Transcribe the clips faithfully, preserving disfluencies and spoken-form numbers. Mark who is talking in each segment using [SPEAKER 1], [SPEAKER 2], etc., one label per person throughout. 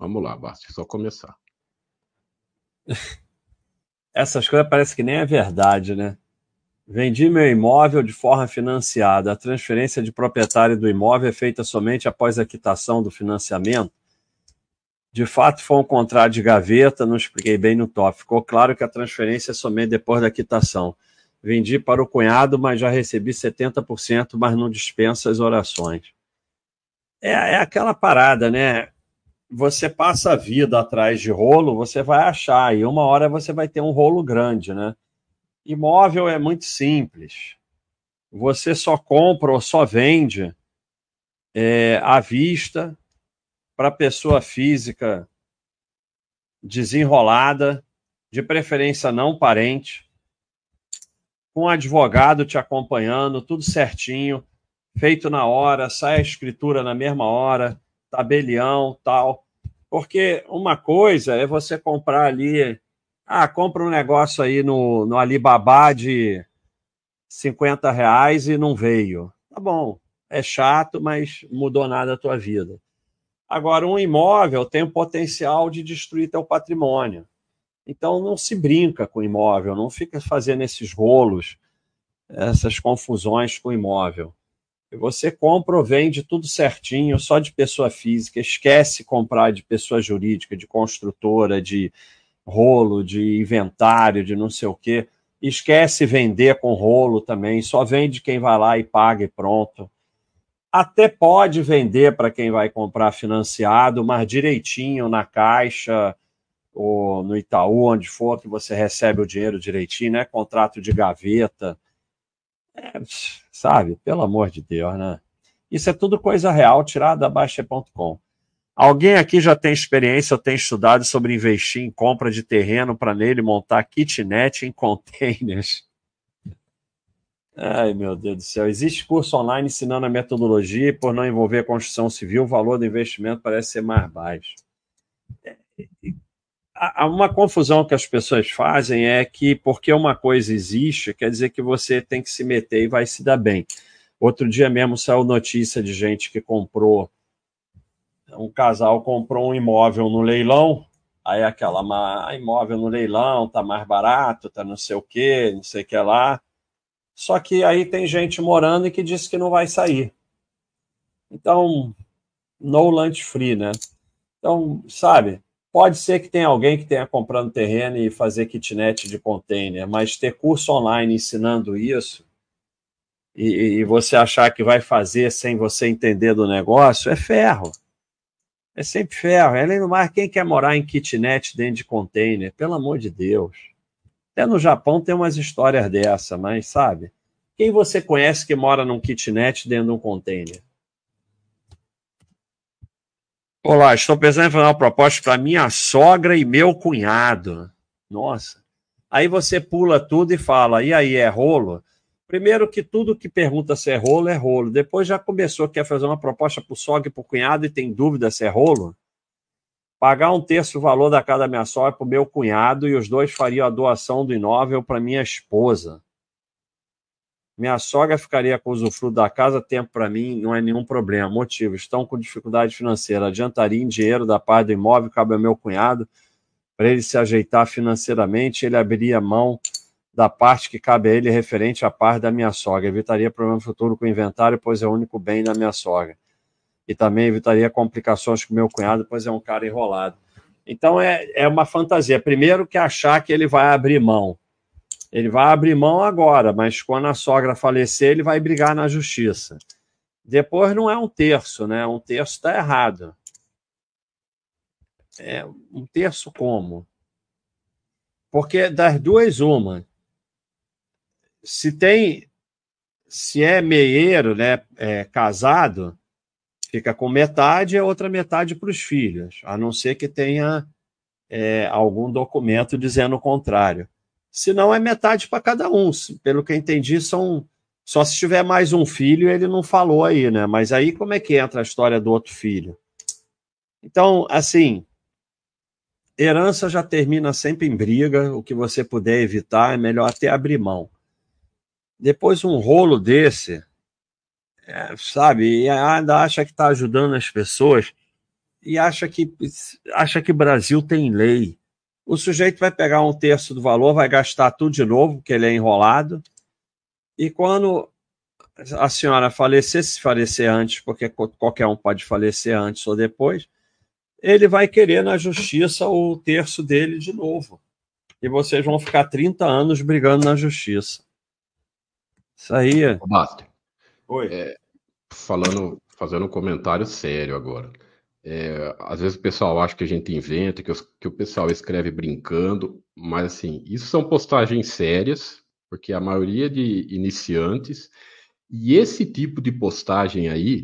[SPEAKER 1] Vamos lá, basta só começar.
[SPEAKER 2] Essas coisas parece que nem é verdade, né? Vendi meu imóvel de forma financiada. A transferência de proprietário do imóvel é feita somente após a quitação do financiamento. De fato, foi um contrato de gaveta, não expliquei bem no top. Ficou claro que a transferência é somente depois da quitação. Vendi para o cunhado, mas já recebi setenta por cento, mas não dispensa as orações. É, é aquela parada, né? Você passa a vida atrás de rolo, você vai achar, e uma hora você vai ter um rolo grande, né? Imóvel é muito simples. Você só compra ou só vende é, à vista para pessoa física desenrolada, de preferência não parente, com um advogado te acompanhando, tudo certinho, feito na hora, sai a escritura na mesma hora, tabelião, tal. Porque uma coisa é você comprar ali, ah, compra um negócio aí no, no Alibaba de cinquenta reais e não veio. Tá bom, é chato, mas mudou nada a tua vida. Agora, um imóvel tem o potencial de destruir teu patrimônio. Então, não se brinca com imóvel, não fica fazendo esses rolos, essas confusões com imóvel. Você compra ou vende tudo certinho, só de pessoa física, esquece comprar de pessoa jurídica, de construtora, de rolo, de inventário, de não sei o quê. Esquece vender com rolo também, só vende quem vai lá e paga e pronto. Até pode vender para quem vai comprar financiado, mas direitinho na Caixa ou no Itaú, onde for, que você recebe o dinheiro direitinho, né? Contrato de gaveta. É, sabe, pelo amor de Deus, né? Isso é tudo coisa real, tirada da Baixa ponto com. Alguém aqui já tem experiência ou tem estudado sobre investir em compra de terreno para nele montar kitnet em containers? Ai, meu Deus do céu. Existe curso online ensinando a metodologia e por não envolver construção civil, o valor do investimento parece ser mais baixo. Há uma confusão que as pessoas fazem é que porque uma coisa existe, quer dizer que você tem que se meter e vai se dar bem. Outro dia mesmo saiu notícia de gente que comprou, um casal comprou um imóvel no leilão, aí aquela, mas imóvel no leilão tá mais barato, tá não sei o que, não sei o que lá. Só que aí tem gente morando e que disse que não vai sair. Então, no lunch free, né? Então, sabe, pode ser que tenha alguém que tenha comprando terreno e fazer kitnet de container, mas ter curso online ensinando isso e, e você achar que vai fazer sem você entender do negócio é ferro. É sempre ferro. Além do mais, quem quer morar em kitnet dentro de container? Pelo amor de Deus. Até no Japão tem umas histórias dessa, mas sabe? Quem você conhece que mora num kitnet dentro de um container? Olá, estou pensando em fazer uma proposta para minha sogra e meu cunhado. Nossa. Aí você pula tudo e fala, e aí, é rolo? Primeiro que tudo que pergunta se é rolo, é rolo. Depois já começou, quer fazer uma proposta para o sogra e para o cunhado e tem dúvida se é rolo? Pagar um terço do valor da casa da minha sogra para o meu cunhado e os dois fariam a doação do imóvel para minha esposa. Minha sogra ficaria com o usufruto da casa, tempo para mim não é nenhum problema. Motivo, estão com dificuldade financeira. Adiantaria em dinheiro da parte do imóvel, cabe ao meu cunhado, para ele se ajeitar financeiramente, ele abriria mão da parte que cabe a ele referente à parte da minha sogra. Evitaria problema futuro com o inventário, pois é o único bem da minha sogra. E também evitaria complicações com o meu cunhado, pois é um cara enrolado. Então é, é uma fantasia. Primeiro que achar que ele vai abrir mão. Ele vai abrir mão agora, mas quando a sogra falecer, ele vai brigar na justiça. Depois não é um terço, né? Um terço está errado. É um terço como? Porque das duas, uma. Se tem, se é meieiro, né, é, casado, fica com metade e a outra metade para os filhos, a não ser que tenha é, algum documento dizendo o contrário. Se não, é metade para cada um. Pelo que eu entendi, são só se tiver mais um filho, ele não falou aí, né? Mas aí como é que entra a história do outro filho? Então, assim, herança já termina sempre em briga, o que você puder evitar é melhor até abrir mão. Depois um rolo desse, é, sabe, e ainda acha que está ajudando as pessoas. e acha que acha que Brasil tem lei. O sujeito vai pegar um terço do valor, vai gastar tudo de novo, porque ele é enrolado, e quando a senhora falecer, se falecer antes, porque qualquer um pode falecer antes ou depois, ele vai querer na justiça o terço dele de novo. E vocês vão ficar trinta anos brigando na justiça. Isso aí é...
[SPEAKER 1] Baster.
[SPEAKER 2] Oi.
[SPEAKER 1] É, falando, fazendo um comentário sério agora. É, às vezes o pessoal acha que a gente inventa, que, os, que o pessoal escreve brincando, mas assim, isso são postagens sérias, porque a maioria de iniciantes, e esse tipo de postagem aí,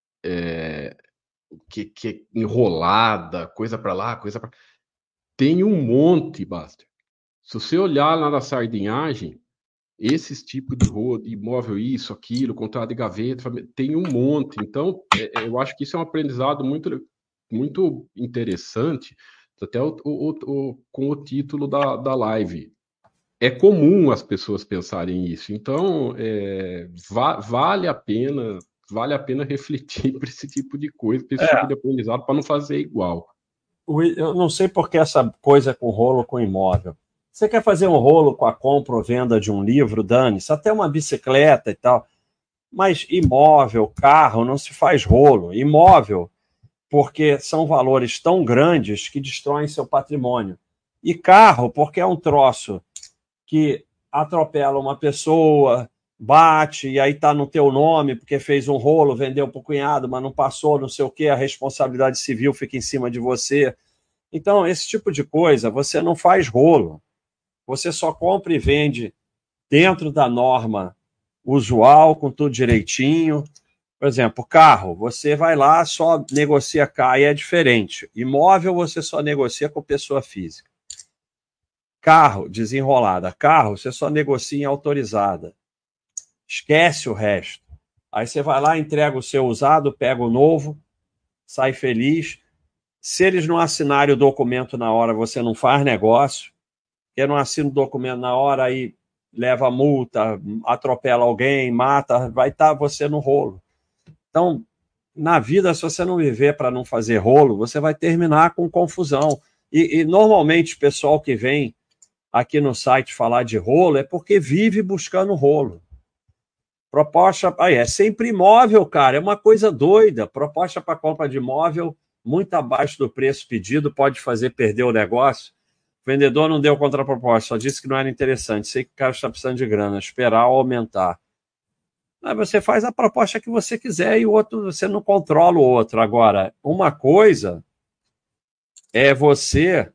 [SPEAKER 1] é, que, que é enrolada, coisa para lá, coisa para... Tem um monte, Baster. Se você olhar lá na sardinhagem, esses tipos de rolo, de imóvel, isso, aquilo, contrato de gaveta, tem um monte. Então, é, eu acho que isso é um aprendizado muito, muito interessante, até o, o, o, com o título da, da live. É comum as pessoas pensarem isso. Então, é, va, vale a pena, vale a pena refletir para esse tipo de coisa, para esse
[SPEAKER 2] É,
[SPEAKER 1] tipo de aprendizado, para não fazer igual.
[SPEAKER 2] eu não sei por que essa coisa com rolo com imóvel. Você quer fazer um rolo com a compra ou venda de um livro, dane-se, até uma bicicleta e tal. Mas imóvel, carro, não se faz rolo. Imóvel, porque são valores tão grandes que destroem seu patrimônio. E carro, porque é um troço que atropela uma pessoa, bate, e aí está no teu nome, porque fez um rolo, vendeu para o cunhado, mas não passou, não sei o quê, a responsabilidade civil fica em cima de você. Então, esse tipo de coisa, você não faz rolo. Você só compra e vende dentro da norma usual, com tudo direitinho. Por exemplo, carro, você vai lá, só negocia carro, e é diferente. Imóvel, você só negocia com pessoa física. Carro, desenrolada. Carro, você só negocia em autorizada. Esquece o resto. Aí você vai lá, entrega o seu usado, pega o novo, sai feliz. Se eles não assinarem o documento na hora, você não faz negócio. Porque não assina o documento na hora, aí leva multa, atropela alguém, mata, vai estar você no rolo. Então, na vida, se você não viver para não fazer rolo, você vai terminar com confusão. E, e normalmente o pessoal que vem aqui no site falar de rolo é porque vive buscando rolo. Proposta, aí é sempre imóvel, cara, é uma coisa doida. Proposta para compra de imóvel muito abaixo do preço pedido, pode fazer perder o negócio. O vendedor não deu contraproposta, só disse que não era interessante. Sei que o cara está precisando de grana, esperar ou aumentar. Aí você faz a proposta que você quiser e o outro, você não controla o outro. Agora, uma coisa é você,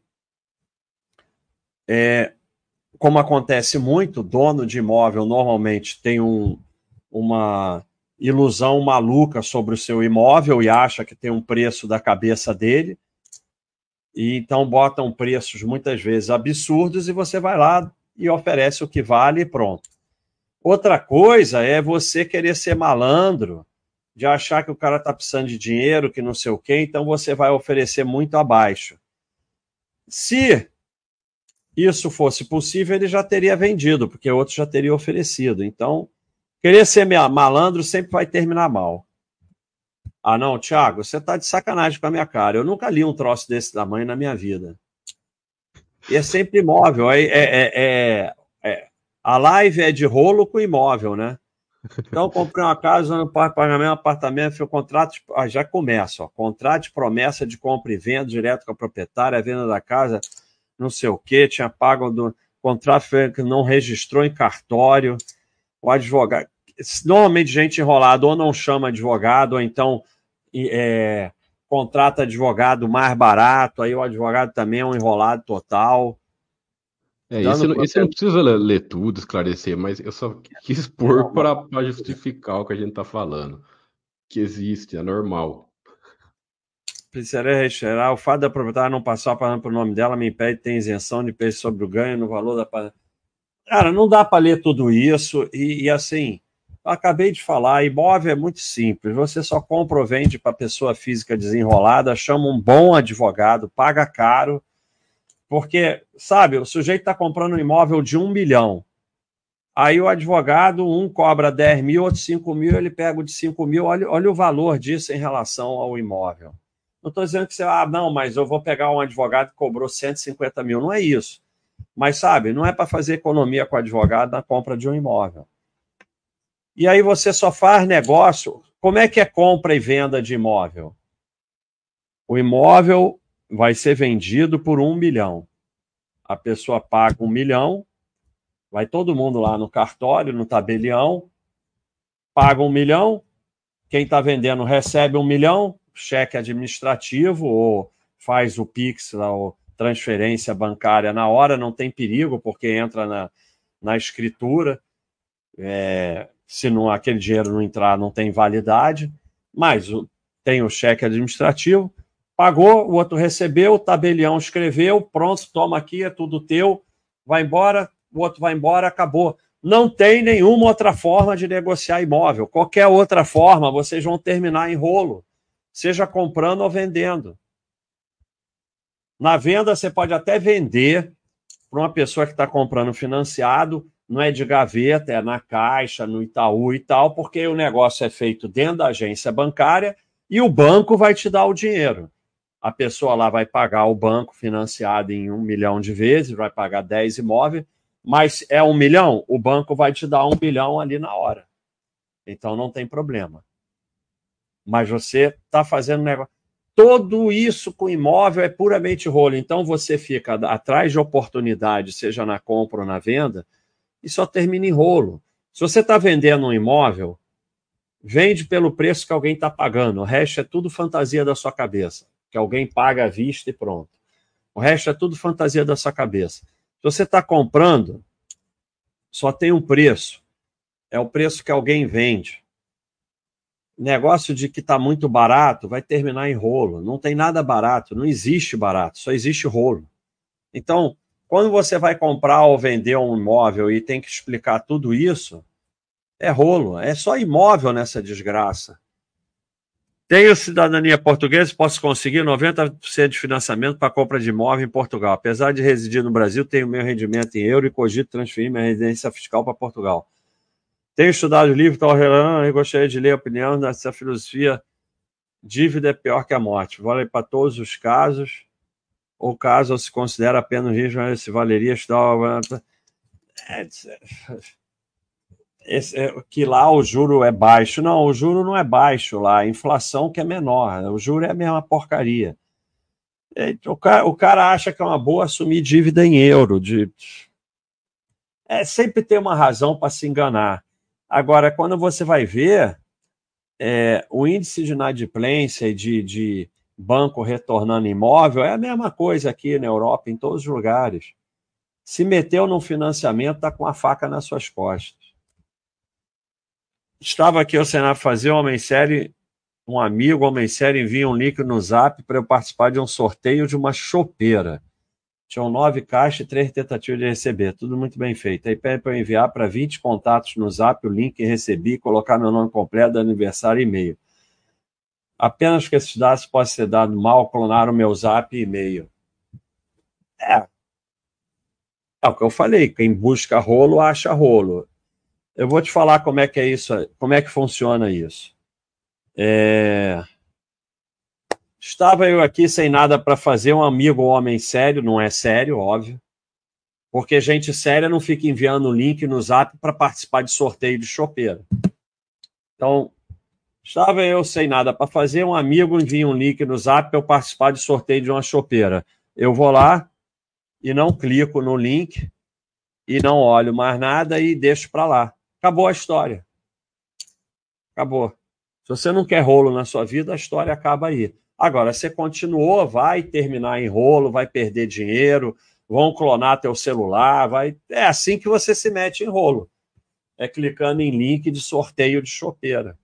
[SPEAKER 2] é, como acontece muito, dono de imóvel normalmente tem um, uma ilusão maluca sobre o seu imóvel e acha que tem um preço da cabeça dele, e então botam preços muitas vezes absurdos e você vai lá e oferece o que vale e pronto. Outra coisa é você querer ser malandro, de achar que o cara está precisando de dinheiro, que não sei o quê, então você vai oferecer muito abaixo. Se isso fosse possível, ele já teria vendido, porque outro já teria oferecido. Então, querer ser malandro sempre vai terminar mal. Ah, não, Thiago, você está de sacanagem com a minha cara. Eu nunca li um troço desse tamanho na minha vida. E é sempre imóvel. É, é, é, é, a live é de rolo com imóvel, né? Então, comprei uma casa, no pagamento, um apartamento, foi o contrato, ah, já começa, ó, contrato de promessa de compra e venda direto com a proprietária, a venda da casa, não sei o quê, tinha pago do contrato que não registrou em cartório, o advogado, normalmente gente enrolada ou não chama advogado, ou então é, contrata advogado mais barato, aí o advogado também é um enrolado total.
[SPEAKER 1] É, esse,
[SPEAKER 2] Dando
[SPEAKER 1] não- esse não
[SPEAKER 2] propriedade.
[SPEAKER 1] precisa ler, ler tudo, esclarecer, mas eu só quis pôr para justificar o que a gente está falando. Que existe, é normal.
[SPEAKER 2] Precisaria retirar. O fato da proprietária não passar a parada para o nome dela me impede de ter isenção de preço sobre o ganho no valor da parada. Cara, não dá para ler tudo isso. E, e assim, eu acabei de falar, imóvel é muito simples. Você só compra ou vende para pessoa física desenrolada, chama um bom advogado, paga caro, porque, sabe, o sujeito está comprando um imóvel de um milhão. Aí o advogado, um cobra dez mil, outro cinco mil, ele pega o de cinco mil. Olha, olha o valor disso em relação ao imóvel. Não estou dizendo que você, ah, não, mas eu vou pegar um advogado que cobrou cento e cinquenta mil. Não é isso. Mas, sabe, não é para fazer economia com o advogado na compra de um imóvel. E aí você só faz negócio. Como é que é compra e venda de imóvel? O imóvel vai ser vendido por um milhão. A pessoa paga um milhão, vai todo mundo lá no cartório, no tabelião, paga um milhão, quem está vendendo recebe um milhão, cheque administrativo, ou faz o Pix, ou transferência bancária na hora, não tem perigo, porque entra na, na escritura. É, se não, aquele dinheiro não entrar, não tem validade, mas o, tem o cheque administrativo, pagou, o outro recebeu, o tabelião escreveu, pronto, toma aqui, é tudo teu, vai embora, o outro vai embora, acabou. Não tem nenhuma outra forma de negociar imóvel. Qualquer outra forma, vocês vão terminar em rolo, seja comprando ou vendendo. Na venda, você pode até vender para uma pessoa que está comprando financiado, não é de gaveta, é na Caixa, no Itaú e tal, porque o negócio é feito dentro da agência bancária e o banco vai te dar o dinheiro. A pessoa lá vai pagar o banco financiado em um milhão de vezes, vai pagar dez imóveis, mas é um milhão, o banco vai te dar um milhão ali na hora. Então não tem problema. Mas você está fazendo negócio. Tudo isso com imóvel é puramente rolo. Então você fica atrás de oportunidade, seja na compra ou na venda, e só termina em rolo. Se você está vendendo um imóvel, vende pelo preço que alguém está pagando. O resto é tudo fantasia da sua cabeça. Que alguém paga à vista e pronto. O resto é tudo fantasia da sua cabeça. Se você está comprando, só tem um preço. É o preço que alguém vende. Negócio de que está muito barato vai terminar em rolo. Não tem nada barato, não existe barato, só existe rolo. Então, quando você vai comprar ou vender um imóvel e tem que explicar tudo isso, é rolo. É só imóvel nessa desgraça. Tenho cidadania portuguesa, posso conseguir noventa por cento de financiamento para compra de imóvel em Portugal. Apesar de residir no Brasil, tenho meu rendimento em euro e cogito transferir minha residência fiscal para Portugal. Tenho estudado o livro Tal Relan e gostaria de ler a opinião dessa filosofia. Dívida é pior que a morte. Vale para todos os casos, ou caso se considera apenas risco, se valeria estudar. É, esse, é, que lá o juro é baixo. Não, o juro não é baixo lá, a inflação que é menor. O juro é a mesma porcaria. É, o, cara, o cara acha que é uma boa assumir dívida em euro. De... É, sempre tem uma razão para se enganar. Agora, quando você vai ver, é, o índice de inadimplência e de, de banco retornando imóvel é a mesma coisa aqui na Europa, em todos os lugares. Se meteu num financiamento, está com a faca nas suas costas. Estava aqui o Senado fazer uma homem série, um amigo, homem série, envia um link no Zap para eu participar de um sorteio de uma chopeira. Tinham nove caixas e três tentativas de receber. Tudo muito bem feito. Aí pede para eu enviar para vinte contatos no Zap o link que recebi, colocar meu nome completo, aniversário e e-mail. Apenas que esses dados possam ser dados mal, clonaram meu Zap e e-mail. É. É o que eu falei. Quem busca rolo, acha rolo. Eu vou te falar como é que é isso, como é que funciona isso. É... Estava eu aqui sem nada para fazer, um amigo, um homem sério, não é sério, óbvio, porque gente séria não fica enviando link no Zap para participar de sorteio de chopeira. Então, estava eu sem nada para fazer, um amigo envia um link no Zap para eu participar de sorteio de uma chopeira. Eu vou lá e não clico no link e não olho mais nada e deixo para lá. Acabou a história. Acabou. Se você não quer rolo na sua vida, a história acaba aí. Agora, você continuou, vai terminar em rolo, vai perder dinheiro, vão clonar teu celular, vai... é assim que você se mete em rolo. É clicando em link de sorteio de chopeira.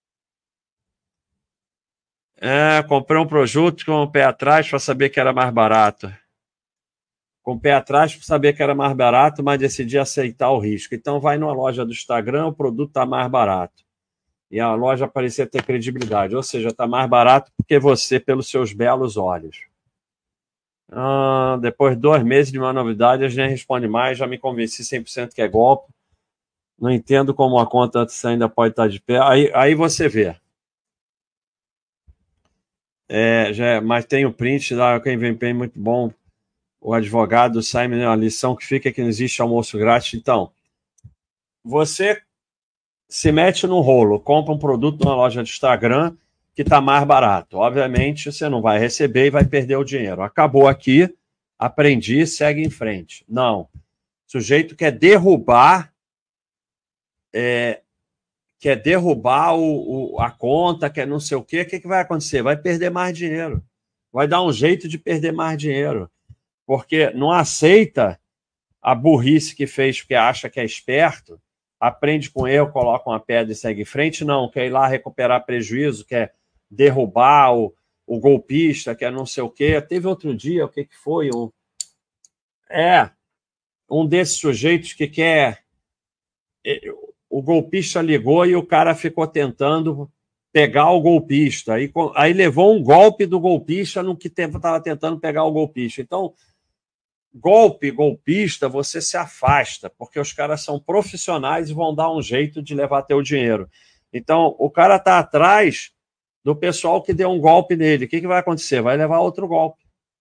[SPEAKER 2] É, comprei um produto com o pé atrás para saber que era mais barato. Com o pé atrás para saber que era mais barato, mas decidi aceitar o risco. Então vai numa loja do Instagram, o produto está mais barato. E a loja parecia ter credibilidade, ou seja, está mais barato porque você, pelos seus belos olhos. Ah, depois de dois meses de uma novidade, a gente nem responde mais, já me convenci cem por cento que é golpe. Não entendo como a conta ainda pode estar de pé. Aí, aí você vê. É, já, mas tem o print lá, quem vem bem, muito bom. O advogado Simon, a lição que fica é que não existe almoço grátis. Então, você se mete no rolo, compra um produto numa loja de Instagram que está mais barato. Obviamente, você não vai receber e vai perder o dinheiro. Acabou aqui, aprendi, segue em frente. Não. O sujeito quer derrubar, é, quer derrubar o, o, a conta, quer não sei o quê. O que, que vai acontecer? Vai perder mais dinheiro. Vai dar um jeito de perder mais dinheiro. Porque não aceita a burrice que fez porque acha que é esperto, aprende com erro, coloca uma pedra e segue em frente. Não, quer ir lá recuperar prejuízo, quer derrubar o, o golpista, quer não sei o quê. Teve outro dia, o que, que foi? Um, é, um desses sujeitos que quer... O golpista ligou e o cara ficou tentando pegar o golpista. Aí, aí levou um golpe do golpista no que estava tentando pegar o golpista. Então, golpe, golpista, você se afasta, porque os caras são profissionais e vão dar um jeito de levar teu dinheiro. Então, o cara está atrás do pessoal que deu um golpe nele. O que, que vai acontecer? Vai levar outro golpe.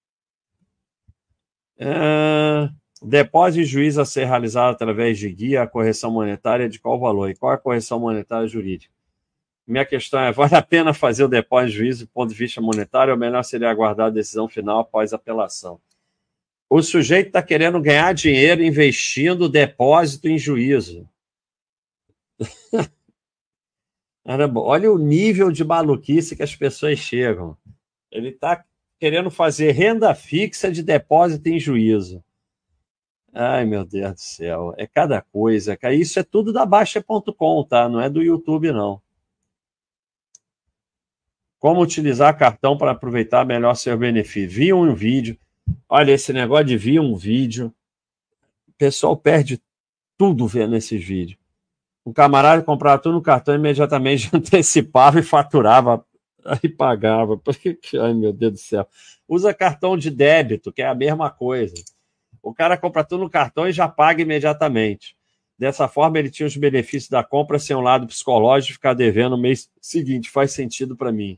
[SPEAKER 2] É... Depósito de juízo a ser realizado através de guia, a correção monetária de qual valor? E qual é a correção monetária jurídica? Minha questão é, vale a pena fazer o depósito de juízo do ponto de vista monetário ou melhor seria aguardar a decisão final após a apelação? O sujeito está querendo ganhar dinheiro investindo depósito em juízo. Olha o nível de maluquice que as pessoas chegam. Ele está querendo fazer renda fixa de depósito em juízo. Ai, meu Deus do céu. É cada coisa. Isso é tudo da Baixa ponto com, tá? Não é do YouTube, não. Como utilizar cartão para aproveitar melhor seu benefício? Vi um vídeo. Olha, esse negócio de vir um vídeo. O pessoal perde tudo vendo esses vídeos. Um camarada comprava tudo no cartão e imediatamente antecipava e faturava e pagava. Ai, meu Deus do céu. Usa cartão de débito, que é a mesma coisa. O cara compra tudo no cartão e já paga imediatamente. Dessa forma, ele tinha os benefícios da compra sem um lado psicológico de ficar devendo no mês seguinte. Faz sentido para mim.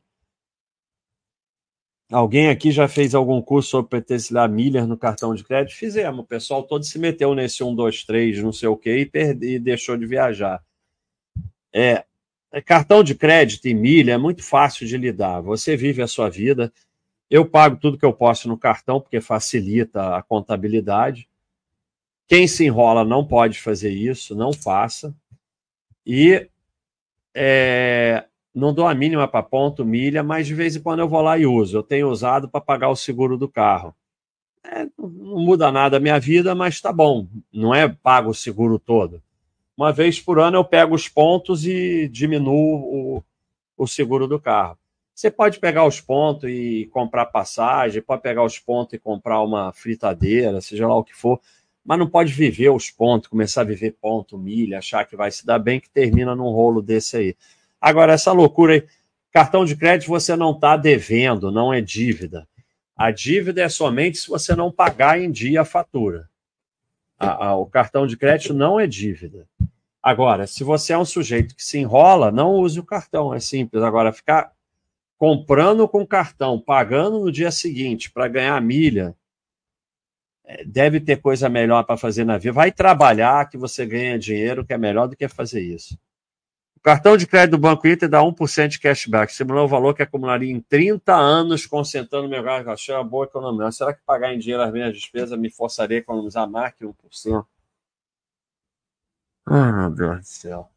[SPEAKER 2] Alguém aqui já fez algum curso sobre pertencilar milhas no cartão de crédito? Fizemos. O pessoal todo se meteu nesse um, dois, três, não sei o quê, e, perde, e deixou de viajar. É, cartão de crédito e milha é muito fácil de lidar. Você vive a sua vida. Eu pago tudo que eu posso no cartão, porque facilita a contabilidade. Quem se enrola não pode fazer isso, não faça. E é, não dou a mínima para ponto, milha, mas de vez em quando eu vou lá e uso. Eu tenho usado para pagar o seguro do carro. É, não muda nada a minha vida, mas tá bom. Não é pago o seguro todo. Uma vez por ano eu pego os pontos e diminuo o, o seguro do carro. Você pode pegar os pontos e comprar passagem, pode pegar os pontos e comprar uma fritadeira, seja lá o que for, mas não pode viver os pontos, começar a viver ponto, milha, achar que vai se dar bem, que termina num rolo desse aí. Agora, essa loucura aí, cartão de crédito você não está devendo, não é dívida. A dívida é somente se você não pagar em dia a fatura. A, a, o cartão de crédito não é dívida. Agora, se você é um sujeito que se enrola, não use o cartão, é simples. Agora, ficar comprando com cartão, pagando no dia seguinte para ganhar milha, deve ter coisa melhor para fazer na vida. Vai trabalhar que você ganha dinheiro, que é melhor do que fazer isso. O cartão de crédito do Banco Inter dá um por cento de cashback, simulando o valor que acumularia em trinta anos concentrando meu gasto. Achei uma boa economia. Será que pagar em dinheiro as minhas despesas me forçaria a economizar mais que um por cento? Ai, meu Deus do céu.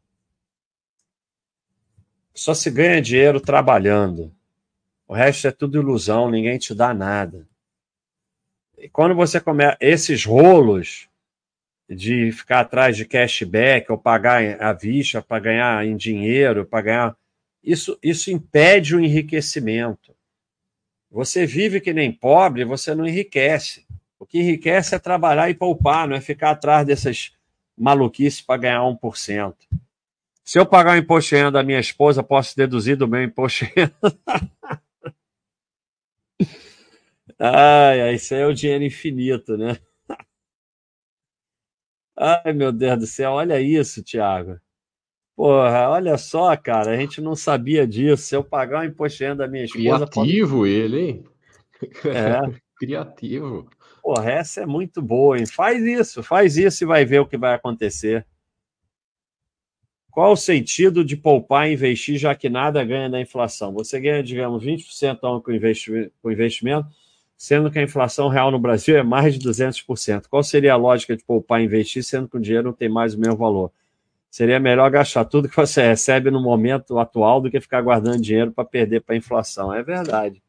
[SPEAKER 2] Só se ganha dinheiro trabalhando. O resto é tudo ilusão, ninguém te dá nada. E quando você começa esses rolos de ficar atrás de cashback ou pagar à vista para ganhar em dinheiro, para ganhar, isso, isso impede o enriquecimento. Você vive que nem pobre, você não enriquece. O que enriquece é trabalhar e poupar, não é ficar atrás dessas maluquices para ganhar um por cento. Se eu pagar o imposto de renda da minha esposa, posso deduzir do meu imposto de renda. Ai, isso aí é o dinheiro infinito, né? Ai, meu Deus do céu, olha isso, Thiago. Porra, olha só, cara, a gente não sabia disso. Se eu pagar o imposto de renda da minha esposa, pode...
[SPEAKER 1] Criativo ele, hein?
[SPEAKER 2] É,
[SPEAKER 1] Criativo.
[SPEAKER 2] porra, essa é muito boa, hein? Faz isso, faz isso e vai ver o que vai acontecer. Qual o sentido de poupar e investir, já que nada ganha da inflação? Você ganha, digamos, vinte por cento ao ano com investimento, com investimento, sendo que a inflação real no Brasil é mais de duzentos por cento. Qual seria a lógica de poupar e investir, sendo que o dinheiro não tem mais o mesmo valor? Seria melhor gastar tudo que você recebe no momento atual do que ficar guardando dinheiro para perder para a inflação. É verdade.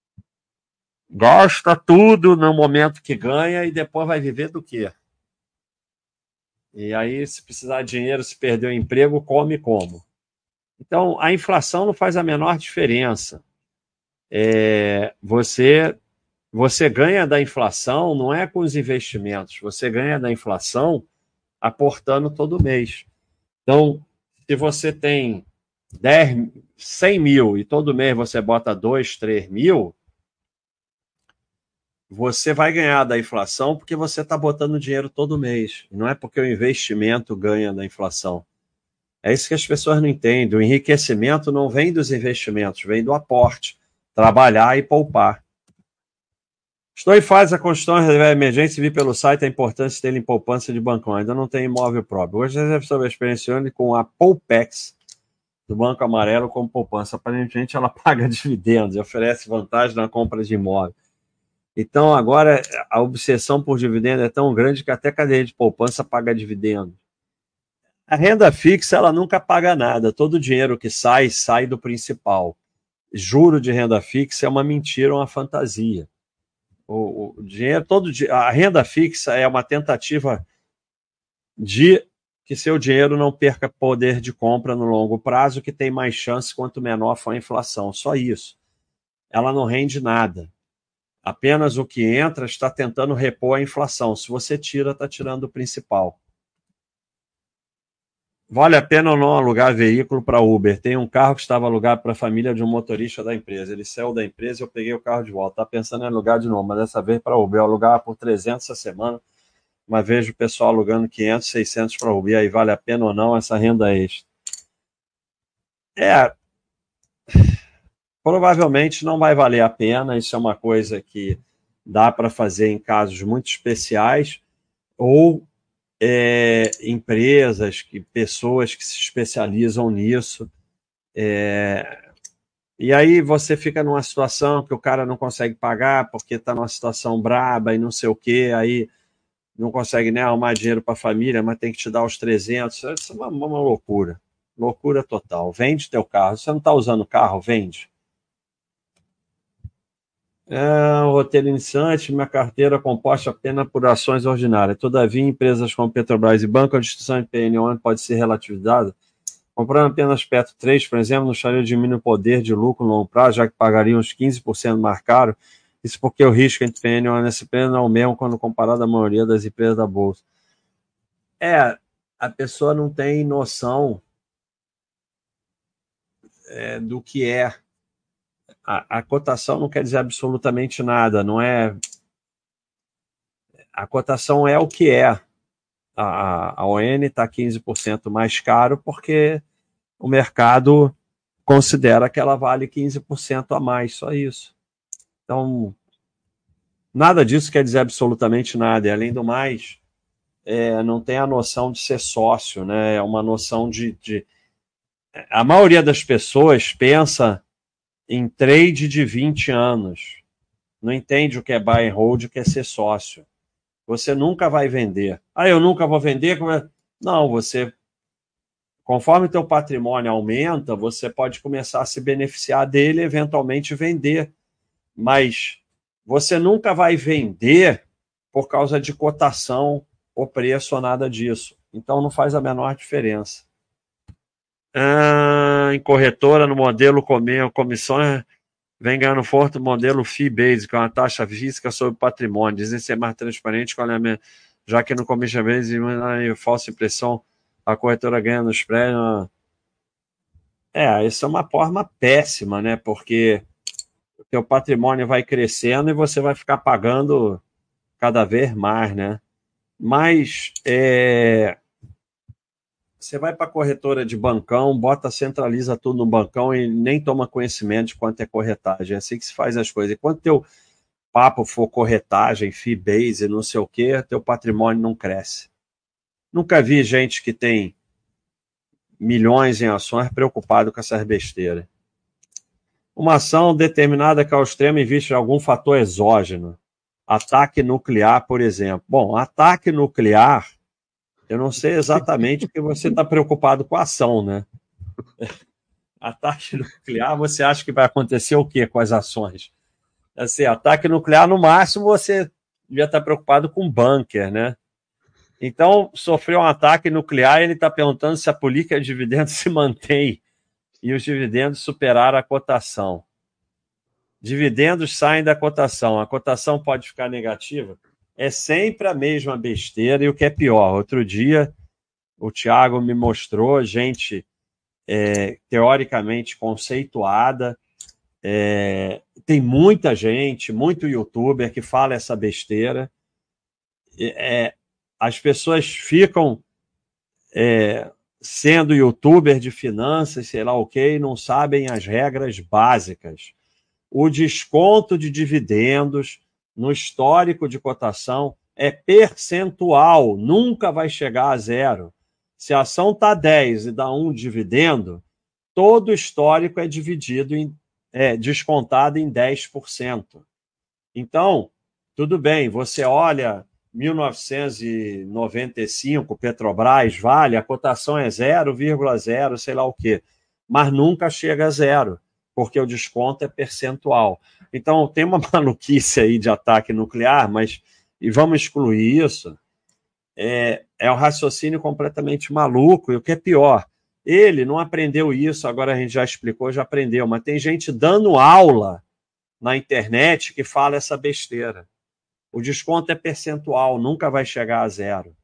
[SPEAKER 2] Gasta tudo no momento que ganha e depois vai viver do quê? E aí, se precisar de dinheiro, se perder o emprego, come como? Então, a inflação não faz a menor diferença. É, você, você ganha da inflação não é com os investimentos, você ganha da inflação aportando todo mês. Então, se você tem dez, cem mil e todo mês você bota dois, três mil, você vai ganhar da inflação porque você está botando dinheiro todo mês. Não é porque o investimento ganha da inflação. É isso que as pessoas não entendem. O enriquecimento não vem dos investimentos, vem do aporte. Trabalhar e poupar. Estou em fase da construção de reserva de emergência e vi pelo site a importância de ter em poupança de bancão. Ainda não tem imóvel próprio. Hoje recebe sobre a experiência com a Poupex do Banco Amarelo como poupança. Aparentemente ela paga dividendos e oferece vantagem na compra de imóvel. Então agora a obsessão por dividendo é tão grande que até cadeia de poupança paga dividendo. A renda fixa ela nunca paga nada. Todo o dinheiro que sai, sai do principal. Juro de renda fixa é uma mentira, uma fantasia. O, o dinheiro, todo a renda fixa é uma tentativa de que seu dinheiro não perca poder de compra no longo prazo, que tem mais chance quanto menor for a inflação. Só isso. Ela não rende nada. Apenas o que entra está tentando repor a inflação. Se você tira, está tirando o principal. Vale a pena ou não alugar veículo para Uber? Tem um carro que estava alugado para a família de um motorista da empresa. Ele saiu da empresa e eu peguei o carro de volta. Está pensando em alugar de novo, mas dessa vez para Uber. Eu alugava por trezentos essa semana, mas vejo o pessoal alugando quinhentos, seiscentos para Uber. E aí vale a pena ou não essa renda extra? É, provavelmente não vai valer a pena. Isso é uma coisa que dá para fazer em casos muito especiais ou É, empresas, que, pessoas que se especializam nisso. É, e aí você fica numa situação que o cara não consegue pagar porque está numa situação braba e não sei o quê, aí não consegue nem arrumar dinheiro para a família, mas tem que te dar os trezentos. Isso é uma, uma loucura. Loucura total. Vende teu carro. Você não está usando o carro? Vende. É um roteiro iniciante, minha carteira é composta apenas por ações ordinárias. Todavia, empresas como Petrobras e Banco, a instituição de P N O pode ser relativizada. Comprando apenas Petro três, por exemplo, no xareiro diminui o poder de lucro no longo prazo, já que pagaria uns quinze por cento mais caro. Isso porque o risco entre P N O e S P não é o mesmo quando comparado à maioria das empresas da Bolsa. É, a pessoa não tem noção é, do que é. A, a cotação não quer dizer absolutamente nada, não é. A cotação é o que é. A, a O N está quinze por cento mais caro porque o mercado considera que ela vale quinze por cento a mais, só isso. Então, nada disso quer dizer absolutamente nada. E, além do mais, é, não tem a noção de ser sócio, né? É uma noção de, de... A maioria das pessoas pensa em trade de vinte anos. Não entende o que é buy and hold, o que é ser sócio. Você nunca vai vender. Ah, eu nunca vou vender? Não, você... Conforme teu patrimônio aumenta, você pode começar a se beneficiar dele e eventualmente vender. Mas você nunca vai vender por causa de cotação ou preço ou nada disso. Então não faz a menor diferença. Ah, em corretora, no modelo comissões, vem ganhando forte o modelo fee-based, que é uma taxa física sobre patrimônio. Dizem ser mais transparente, já que no commission based e falsa impressão, a corretora ganha nos prédios. É, isso é uma forma péssima, né? Porque o teu patrimônio vai crescendo e você vai ficar pagando cada vez mais, né? Mas é... Você vai para a corretora de bancão, bota, centraliza tudo no bancão e nem toma conhecimento de quanto é corretagem. É assim que se faz as coisas. E quando teu papo for corretagem, fee base, não sei o quê, teu patrimônio não cresce. Nunca vi gente que tem milhões em ações preocupado com essas besteiras. Uma ação determinada que ao extremo investe em algum fator exógeno. Ataque nuclear, por exemplo. Bom, ataque nuclear, eu não sei exatamente porque você está preocupado com a ação, né? Ataque nuclear, você acha que vai acontecer o quê com as ações? Assim, ataque nuclear, no máximo, você devia estar preocupado com bunker, né? Então, sofreu um ataque nuclear e ele está perguntando se a política de dividendos se mantém e os dividendos superaram a cotação. Dividendos saem da cotação. A cotação pode ficar negativa? É sempre a mesma besteira e o que é pior. Outro dia, o Thiago me mostrou gente é, teoricamente conceituada. É, tem muita gente, muito youtuber que fala essa besteira. É, as pessoas ficam é, sendo youtuber de finanças, sei lá o que, e não sabem as regras básicas. O desconto de dividendos no histórico de cotação é percentual, nunca vai chegar a zero. Se a ação está dez e dá um dividendo, todo o histórico é dividido em, é, descontado em dez por cento. Então, tudo bem, você olha mil novecentos e noventa e cinco, Petrobras, Vale, a cotação é zero vírgula zero, sei lá o quê, mas nunca chega a zero, porque o desconto é percentual. Então, tem uma maluquice aí de ataque nuclear, mas, e vamos excluir isso, é, é um raciocínio completamente maluco, e o que é pior, ele não aprendeu isso, agora a gente já explicou, já aprendeu, mas tem gente dando aula na internet que fala essa besteira. O desconto é percentual, nunca vai chegar a zero.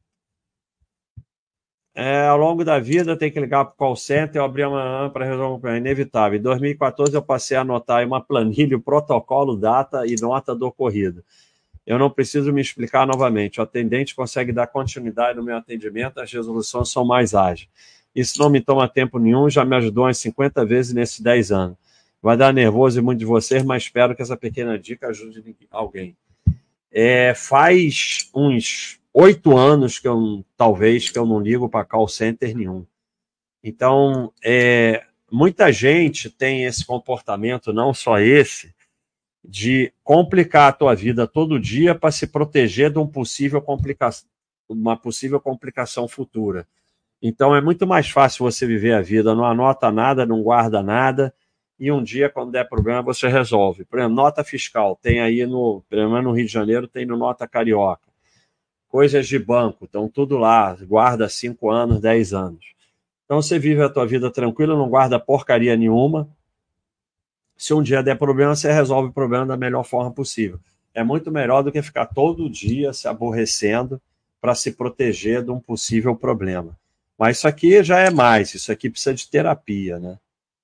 [SPEAKER 2] É, ao longo da vida, tem que ligar para o call center, eu abri uma para resolver um problema. É inevitável. Em dois mil e quatorze, eu passei a anotar em uma planilha o protocolo, data e nota do ocorrido. Eu não preciso me explicar novamente. O atendente consegue dar continuidade no meu atendimento, as resoluções são mais ágeis. Isso não me toma tempo nenhum, já me ajudou umas cinquenta vezes nesses dez anos. Vai dar nervoso em muitos de vocês, mas espero que essa pequena dica ajude alguém. É, faz uns oito anos que eu, talvez, que eu não ligo para call center nenhum. Então, é, muita gente tem esse comportamento, não só esse, de complicar a tua vida todo dia para se proteger de um possível complica... uma possível complicação futura. Então, é muito mais fácil você viver a vida, não anota nada, não guarda nada, e um dia, quando der problema, você resolve. Por exemplo, nota fiscal, tem aí no, pelo menos no Rio de Janeiro, tem no Nota Carioca. Coisas de banco, estão tudo lá, guarda cinco anos, dez anos. Então você vive a tua vida tranquila, não guarda porcaria nenhuma. Se um dia der problema, você resolve o problema da melhor forma possível. É muito melhor do que ficar todo dia se aborrecendo para se proteger de um possível problema. Mas isso aqui já é mais, isso aqui precisa de terapia, né?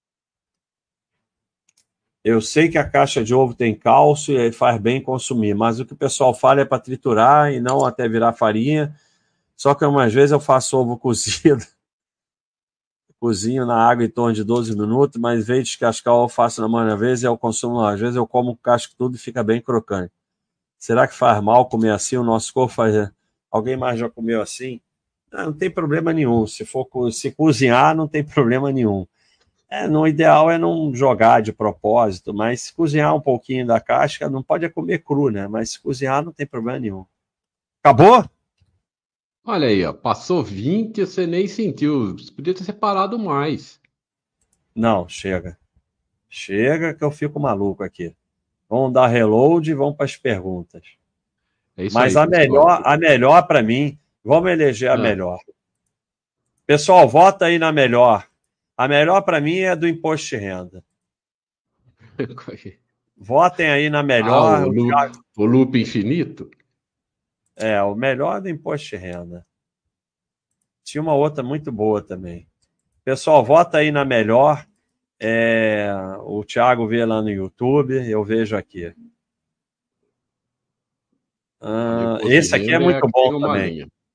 [SPEAKER 2] Eu sei que a caixa de ovo tem cálcio e faz bem consumir, mas o que o pessoal fala é para triturar e não até virar farinha. Só que umas vezes eu faço ovo cozido, cozinho na água em torno de doze minutos, mas em vez de descascar eu faço na maioria das vezes, eu consumo, às vezes eu como casco tudo e fica bem crocante. Será que faz mal comer assim? O nosso corpo faz... Alguém mais já comeu assim? Não, não tem problema nenhum. Se for se cozinhar, não tem problema nenhum. É, no ideal é não jogar de propósito, mas se cozinhar um pouquinho da casca, não pode é comer cru, né? Mas se cozinhar, não tem problema nenhum. Acabou?
[SPEAKER 1] Olha aí, ó, passou vinte, você nem sentiu. Você podia ter separado mais.
[SPEAKER 2] Não, chega. Chega que eu fico maluco aqui. Vamos dar reload e vamos para as perguntas.
[SPEAKER 1] É isso
[SPEAKER 2] Mas
[SPEAKER 1] aí,
[SPEAKER 2] a
[SPEAKER 1] pessoal.
[SPEAKER 2] melhor, a melhor para mim, vamos eleger a
[SPEAKER 1] Ah.
[SPEAKER 2] melhor. Pessoal, vota aí na melhor. A melhor para mim é a do imposto de renda. Votem aí na melhor.
[SPEAKER 1] Ah, o, lu, o loop infinito?
[SPEAKER 2] É, o melhor do imposto de renda. Tinha uma outra muito boa também. Pessoal, vota aí na melhor. É, o Thiago vê lá no YouTube, eu vejo aqui. Ah, esse aqui é muito bom também. Linha.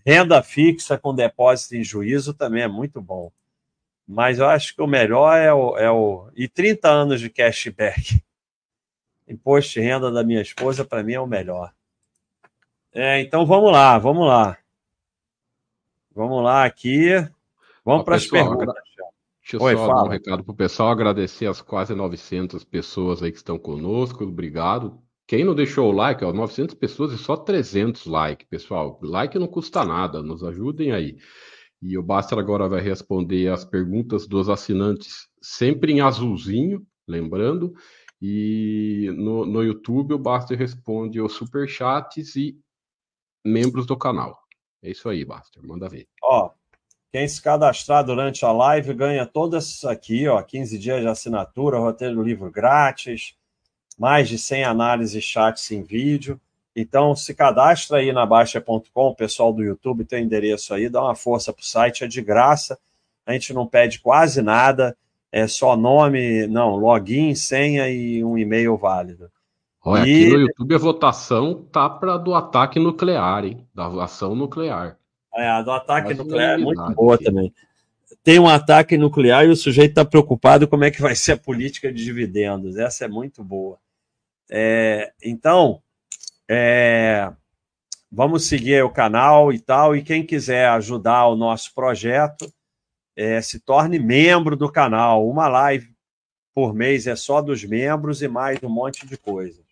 [SPEAKER 2] Renda fixa com depósito em juízo também é muito bom. Mas eu acho que o melhor é o... É o... E trinta anos de cashback. Imposto de renda da minha esposa, para mim, é o melhor. É, então, vamos lá, vamos lá. Vamos lá aqui. Vamos para as perguntas.
[SPEAKER 1] Agra... Deixa eu
[SPEAKER 2] Oi,
[SPEAKER 1] só
[SPEAKER 2] fala.
[SPEAKER 1] dar um recado pro pessoal, agradecer as quase novecentas pessoas aí que estão conosco, obrigado. Quem não deixou o like, ó, novecentas pessoas e só trezentos likes, pessoal. Like não custa nada, nos ajudem aí. E o Baster agora vai responder as perguntas dos assinantes sempre em azulzinho, lembrando. E no, no YouTube o Baster responde os superchats e membros do canal. É isso aí, Baster, manda ver.
[SPEAKER 2] Ó, quem se cadastrar durante a live ganha todas isso aqui, ó, quinze dias de assinatura, roteiro do livro grátis, mais de cem análises e chats em vídeo. Então, se cadastra aí na Baixa ponto com, o pessoal do YouTube tem o endereço aí, dá uma força pro site, é de graça, a gente não pede quase nada, é só nome, não, login, senha e um e-mail válido.
[SPEAKER 1] Olha,
[SPEAKER 2] e...
[SPEAKER 1] aqui no YouTube a votação tá para do ataque nuclear, hein? Da ação nuclear.
[SPEAKER 2] É, a do ataque
[SPEAKER 1] Quase
[SPEAKER 2] nuclear é muito
[SPEAKER 1] unanimidade
[SPEAKER 2] boa
[SPEAKER 1] aqui.
[SPEAKER 2] também. Tem um ataque nuclear e o sujeito está preocupado como é que vai ser a política de dividendos. Essa é muito boa. É, então, é, vamos seguir o canal e tal. E quem quiser ajudar o nosso projeto, é, se torne membro do canal. Uma live por mês é só dos membros e mais um monte de coisa.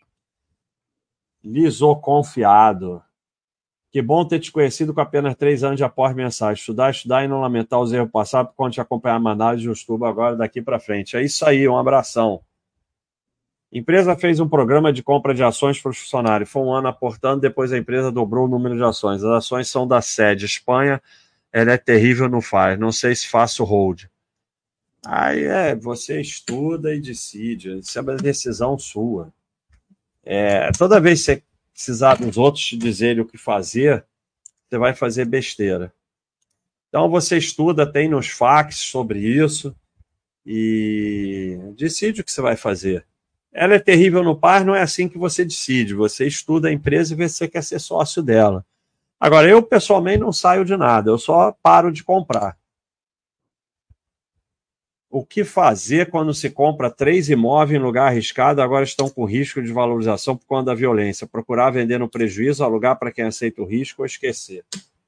[SPEAKER 2] Lisoconfiado. Que bom ter te conhecido com apenas três anos de aporte mensal. Estudar, estudar e não lamentar os erros passados, quando te acompanhar a manada de YouTube agora daqui para frente. É isso aí, um abração. Empresa fez um programa de compra de ações para os funcionários. Foi um ano aportando, depois a empresa dobrou o número de ações. As ações são da sede Espanha, ela é terrível, não faz. Não sei se faço hold. Aí é, você estuda e decide. Isso é uma decisão sua. É, toda vez que você precisar dos outros te dizerem o que fazer, você vai fazer besteira. Então você estuda, tem nos fax sobre isso e decide o que você vai fazer. Ela é terrível no par, não é assim que você decide. Você estuda a empresa e vê se você quer ser sócio dela. Agora, eu pessoalmente não saio de nada, eu só paro de comprar. O que fazer quando se compra três imóveis em lugar arriscado, agora estão com risco de valorização por conta da violência? Procurar vender no prejuízo, alugar para quem aceita o risco ou esquecer?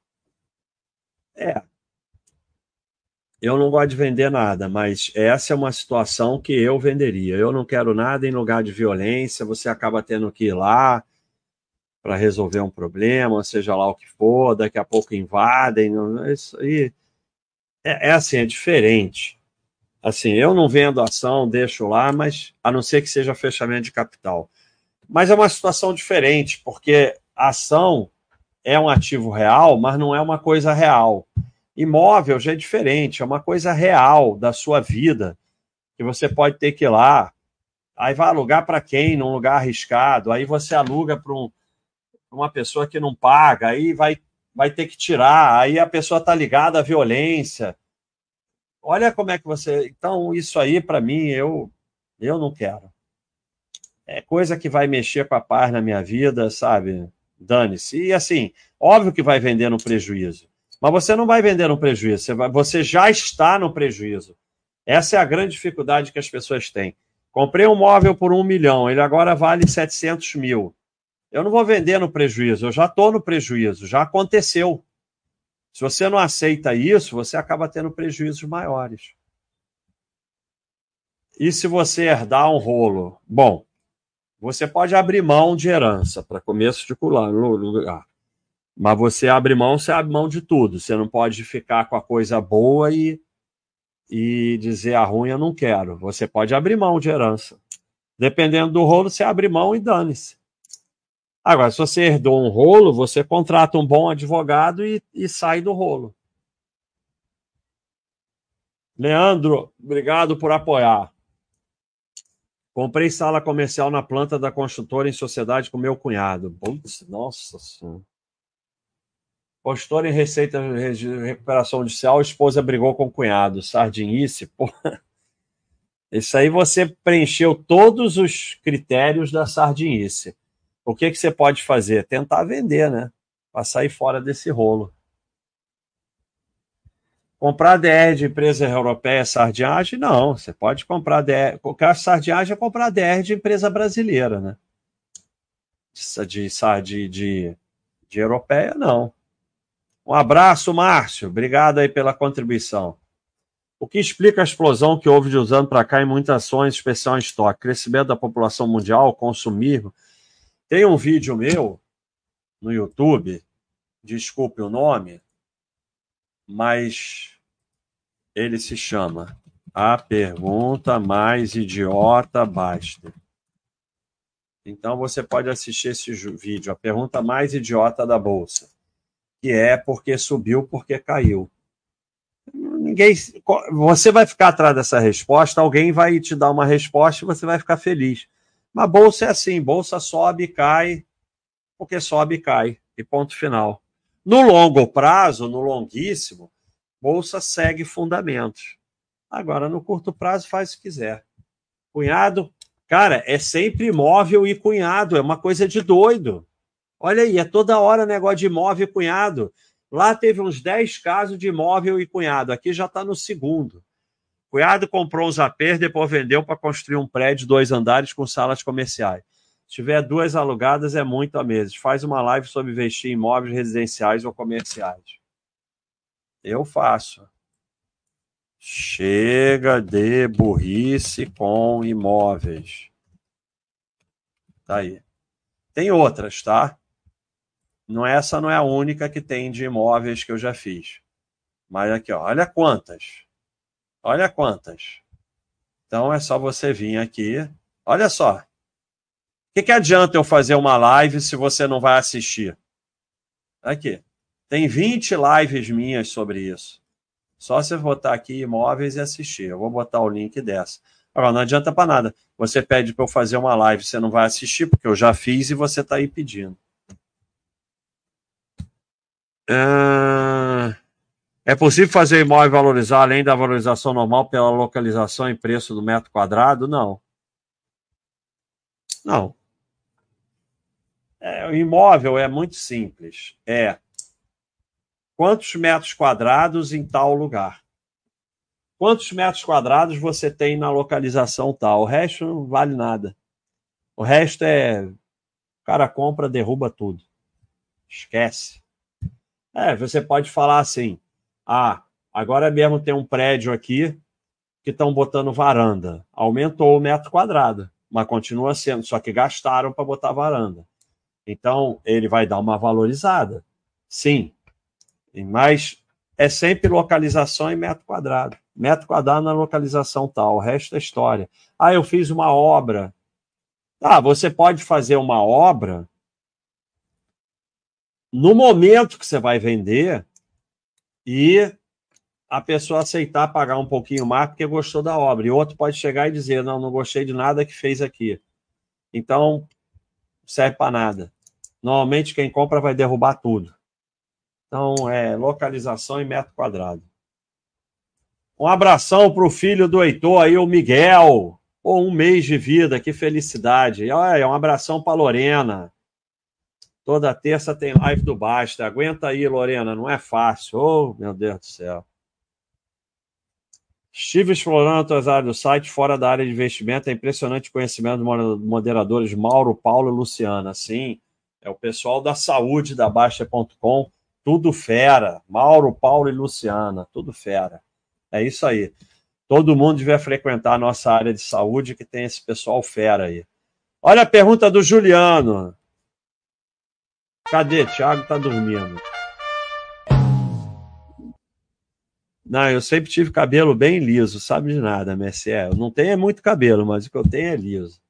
[SPEAKER 2] É. Eu não gosto de vender nada, mas essa é uma situação que eu venderia. Eu não quero nada em lugar de violência, você acaba tendo que ir lá para resolver um problema, seja lá o que for, daqui a pouco invadem. Isso aí é, é assim, é diferente. Assim, eu não vendo ação, deixo lá, mas a não ser que seja fechamento de capital. Mas é uma situação diferente, porque a ação é um ativo real, mas não é uma coisa real. Imóvel já é diferente, é uma coisa real da sua vida, que você pode ter que ir lá, aí vai alugar para quem? Num lugar arriscado, aí você aluga para um, uma pessoa que não paga, aí vai, vai ter que tirar, aí a pessoa está ligada à violência. Olha como é que você... Então, isso aí, para mim, eu, eu não quero. É coisa que vai mexer com a paz na minha vida, sabe? Dane-se. E, assim, óbvio que vai vender no prejuízo. Mas você não vai vender no prejuízo. Você, vai, você já está no prejuízo. Essa é a grande dificuldade que as pessoas têm. Comprei um móvel por um milhão, ele agora vale setecentos mil. Eu não vou vender no prejuízo, eu já estou no prejuízo, já aconteceu. Se você não aceita isso, você acaba tendo prejuízos maiores. E se você herdar um rolo? Bom, você pode abrir mão de herança para começo de lugar. Mas você abre mão, você abre mão de tudo. Você não pode ficar com a coisa boa e, e dizer a ruim eu não quero. Você pode abrir mão de herança. Dependendo do rolo, você abre mão e dane-se. Agora, se você herdou um rolo, você contrata um bom advogado e, e sai do rolo. Leandro, obrigado por apoiar. Comprei sala comercial na planta da construtora em sociedade com meu cunhado. Putz, nossa senhora. Postor em receita de recuperação judicial, a esposa brigou com o cunhado. Sardinice, porra. Isso aí você preencheu todos os critérios da sardinice. O que, que você pode fazer? Tentar vender, né? Para sair fora desse rolo. Comprar D R de empresa europeia é sardinhagem? Não, você pode comprar D R. Qualquer sardinhagem é comprar D R de empresa brasileira, né? De, de, de, de europeia, não. Um abraço, Márcio. Obrigado aí pela contribuição. O que explica a explosão que houve de uns anos para cá em muitas ações, especial em estoque? Crescimento da população mundial, consumismo. Tem um vídeo meu no YouTube, desculpe o nome, mas ele se chama A Pergunta Mais Idiota Basta. Então você pode assistir esse vídeo, A Pergunta Mais Idiota da Bolsa, que é porque subiu, porque caiu. Ninguém, você vai ficar atrás dessa resposta, alguém vai te dar uma resposta e você vai ficar feliz. Mas bolsa é assim, bolsa sobe e cai, porque sobe e cai, e ponto final. No longo prazo, no longuíssimo, bolsa segue fundamentos. Agora, no curto prazo, faz o que quiser. Cunhado, cara, é sempre imóvel e cunhado, é uma coisa de doido. Olha aí, é toda hora negócio de imóvel e cunhado. Lá teve uns dez casos de imóvel e cunhado. Aqui já está no segundo. Cunhado comprou uns A Pês, depois vendeu para construir um prédio, dois andares com salas comerciais. Se tiver duas alugadas, é muito a meses. Faz uma live sobre investir em imóveis residenciais ou comerciais. Eu faço. Chega de burrice com imóveis. Tá aí. Tem outras, tá? Não, essa não é a única que tem de imóveis que eu já fiz. Mas aqui, ó, olha quantas. Olha quantas. Então é só você vir aqui. Olha só. O que, que adianta eu fazer uma live se você não vai assistir? Aqui. Tem vinte lives minhas sobre isso. Só você botar aqui imóveis e assistir. Eu vou botar o link dessa. Agora, não adianta para nada. Você pede para eu fazer uma live, você não vai assistir, porque eu já fiz e você está aí pedindo. É possível fazer imóvel valorizar além da valorização normal pela localização e preço do metro quadrado? Não. Não. É, o imóvel é muito simples. É quantos metros quadrados em tal lugar? Quantos metros quadrados você tem na localização tal? O resto não vale nada. O resto é... O cara compra, derruba tudo. Esquece. É, você pode falar assim, ah, agora mesmo tem um prédio aqui que estão botando varanda. Aumentou o metro quadrado, mas continua sendo, só que gastaram para botar varanda. Então, ele vai dar uma valorizada. Sim, mas é sempre localização em metro quadrado. Metro quadrado na localização tal, o resto é história. Ah, eu fiz uma obra. Ah, você pode fazer uma obra no momento que você vai vender e a pessoa aceitar pagar um pouquinho mais porque gostou da obra. E outro pode chegar e dizer, não, não gostei de nada que fez aqui. Então, serve para nada. Normalmente, quem compra vai derrubar tudo. Então, é localização em metro quadrado. Um abração para o filho do Heitor aí, o Miguel. Pô, um mês de vida, que felicidade. E, olha, um abração para Lorena. Toda terça tem live do Basta. Aguenta aí, Lorena, não é fácil. Oh, meu Deus do céu. Estive explorando outras áreas do site, fora da área de investimento. É impressionante o conhecimento dos moderadores Mauro, Paulo e Luciana. Sim, é o pessoal da saúde da Baixa ponto com. Tudo fera. Mauro, Paulo e Luciana. Tudo fera. É isso aí. Todo mundo devia frequentar a nossa área de saúde, que tem esse pessoal fera aí. Olha a pergunta do Juliano. Cadê? Thiago tá dormindo. Não, eu sempre tive cabelo bem liso, sabe de nada, Messi. Eu não tenho muito cabelo, mas o que eu tenho é liso.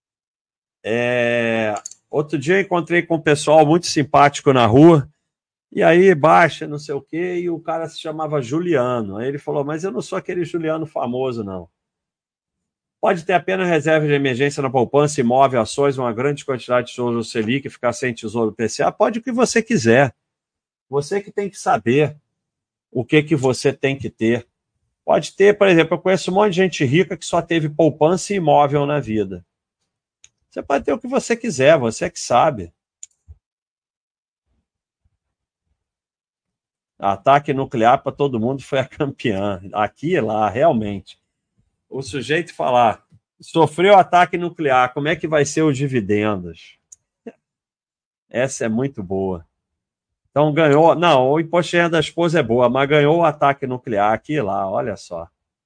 [SPEAKER 2] É... Outro dia eu encontrei com um pessoal muito simpático na rua, e aí baixa, não sei o quê, e o cara se chamava Juliano. Aí ele falou, mas eu não sou aquele Juliano famoso, não. Pode ter apenas reserva de emergência na poupança, imóvel, ações, uma grande quantidade de tesouro Selic e ficar sem tesouro P C A? Pode o que você quiser. Você que tem que saber o que, que você tem que ter. Pode ter, por exemplo, eu conheço um monte de gente rica que só teve poupança e imóvel na vida. Você pode ter o que você quiser, você é que sabe. Ataque nuclear para todo mundo foi a campeã. Aqui e lá, realmente. O sujeito falar, sofreu ataque nuclear, como é que vai ser os dividendos? Essa é muito boa. Então ganhou. Não, o imposto de renda da esposa é boa, mas ganhou o ataque nuclear aqui e lá, olha só.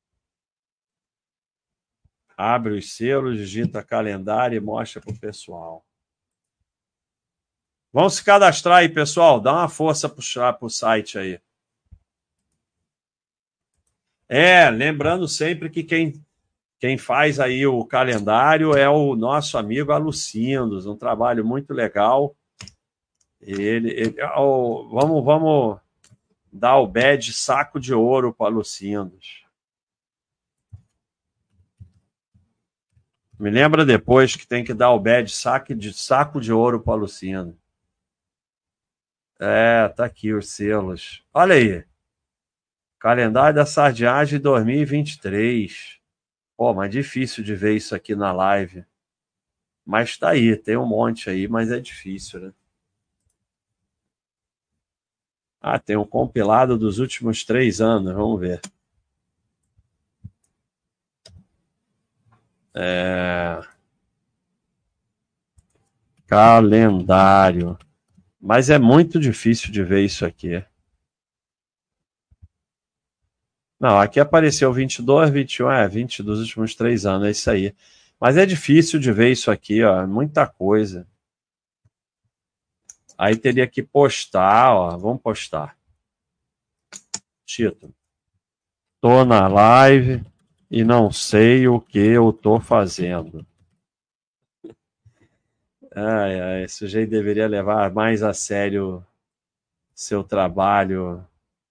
[SPEAKER 2] Abre os selos, digita calendário e mostra para o pessoal. Vamos se cadastrar aí, pessoal. Dá uma força para o site aí. É, lembrando sempre que quem, quem faz aí o calendário é o nosso amigo Alucindos, um trabalho muito legal. Ele, ele ó, vamos, vamos dar o badge saco de ouro para Alucindos. Me lembra depois que tem que dar o badge saco de, saco de ouro para Alucindos. É, tá aqui os selos. Olha aí. Calendário da Sardiagem dois mil e vinte e três. Pô, mas difícil de ver isso aqui na live. Mas tá aí, tem um monte aí, mas é difícil, né? Ah, tem um compilado dos últimos três anos, vamos ver. É... Calendário. Mas é muito difícil de ver isso aqui. Não, aqui apareceu vinte e dois, vinte e um, é vinte dos últimos três anos, é isso aí. Mas é difícil de ver isso aqui, ó, muita coisa. Aí teria que postar, ó, vamos postar. Título. Tô na live e não sei o que eu tô fazendo. Ai, ai, esse sujeito deveria levar mais a sério seu trabalho.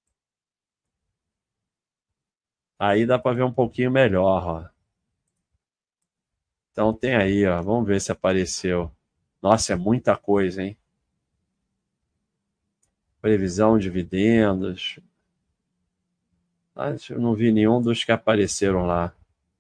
[SPEAKER 2] Aí dá para ver um pouquinho melhor, ó. Então tem aí, ó. Vamos ver se apareceu. Nossa, é muita coisa, hein? Previsão de dividendos. Ah, eu não vi nenhum dos que apareceram lá.